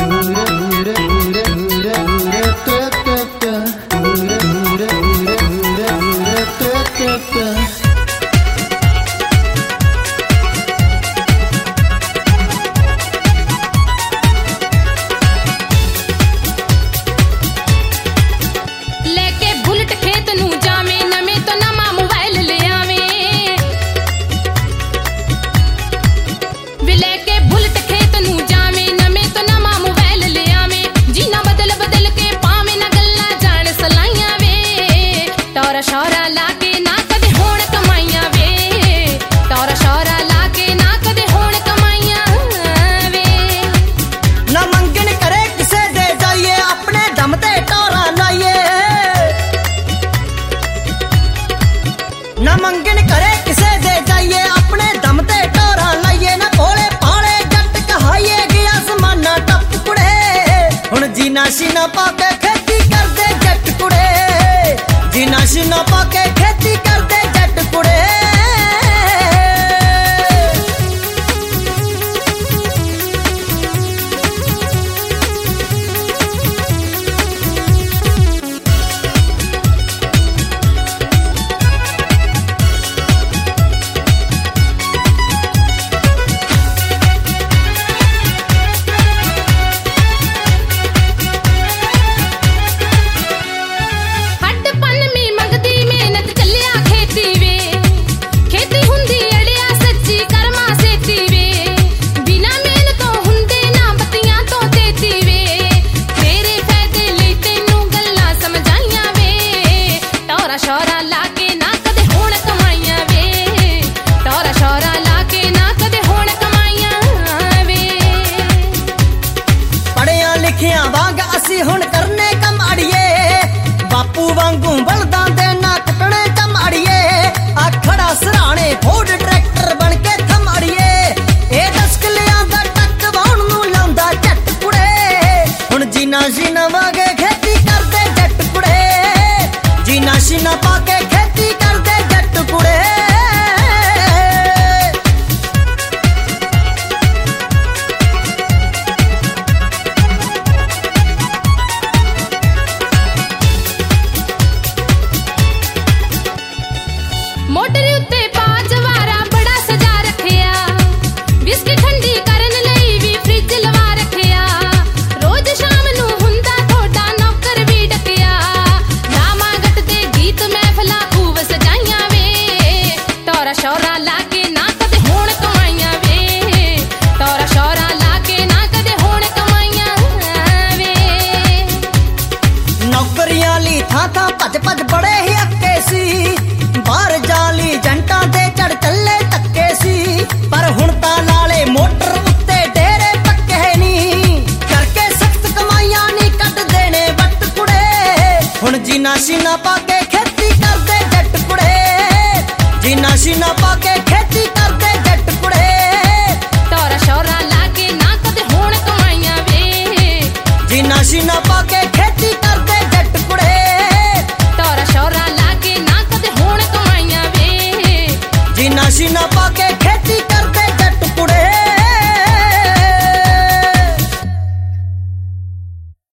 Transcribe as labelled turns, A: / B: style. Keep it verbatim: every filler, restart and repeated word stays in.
A: मंगन करे किसे दे जाइए अपने दम ते टोरा लाइए ना भोले पाले जट कहाइए गया समाना टप कुड़े हुण जीना शीना पाके खेती कर दे जट कुड़े जीना शीना पाके खेती कर दे जट कुड़े वांग असी हुण करने कम अड़िए बापू वांगू बलदा दे ना कुटने कम अड़िए आखड़ा सराणे फोर्ड ट्रैक्टर बन के थम अड़िए ए दस किलियां दा टक वाउण नू लाउंदा जट कुड़े हुण जीना शीना वागे खेती कर दे जट कुड़े जीना शीना पाके खेती कर दे जट कुड़े
B: मोटरी उत्ते पांच वारा बड़ा सजा रखिया बिस्किट ठंडी करन लई भी फ्रिज लवा रखिया रोज शाम नू हुंदा थोड़ा नौकर भी डकिया नामा गट दे गीत महफिला खूब सजाइया वे टोरा शौरा लाके ना कदे होण कमाइया वे टोरा शौरा लाके ना कदे होण कमाइया वे
A: नौकरियां ली थां थां भज भज बड़े ही अक्के सी बाहर जाली जंटा ते चढ़ चले तक्के सी पर हुण तां नाले मोटर उत्ते डेरे पक्के नी करके सख्त कमाइयां नी कट देने वट कुड़े हुण जीना शीना पाके खेती कर दे जट कुड़े जीना शीना पाके खेती कर दे जट कुड़े
B: टोरा शौरा लाके ना कदे होण कमाइयां वे
A: जीना शीना पाके